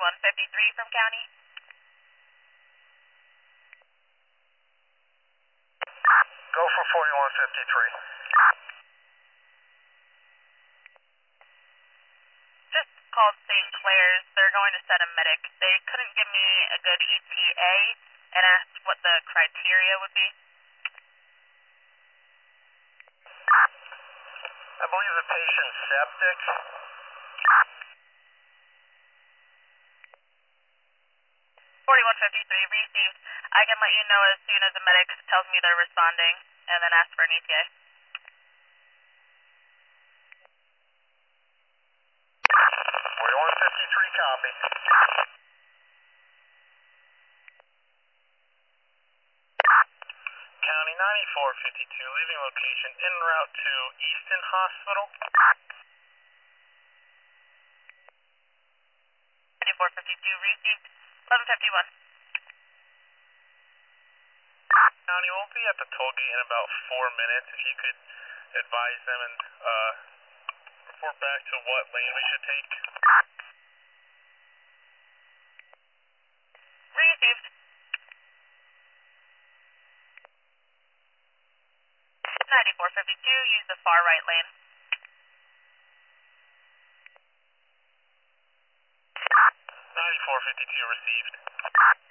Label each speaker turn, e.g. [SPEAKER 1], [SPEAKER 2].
[SPEAKER 1] 4153 from County.
[SPEAKER 2] Go for 4153.
[SPEAKER 1] Just called St. Clair's. They're going to send a medic. They couldn't give me a good ETA and asked what the criteria would be.
[SPEAKER 2] I believe the patient's septic.
[SPEAKER 1] 4153 received. I can let you know as soon as the medic tells me they're responding and then ask for an ETA.
[SPEAKER 2] 4153 copy. County 9452, leaving location en route to Easton Hospital.
[SPEAKER 1] 9452 received. 1151.
[SPEAKER 2] County, we'll be at the toll gate in about 4 minutes. If you could advise them and report back to what lane we should take.
[SPEAKER 1] Received. 9452, use the far right lane.
[SPEAKER 2] 9452 received.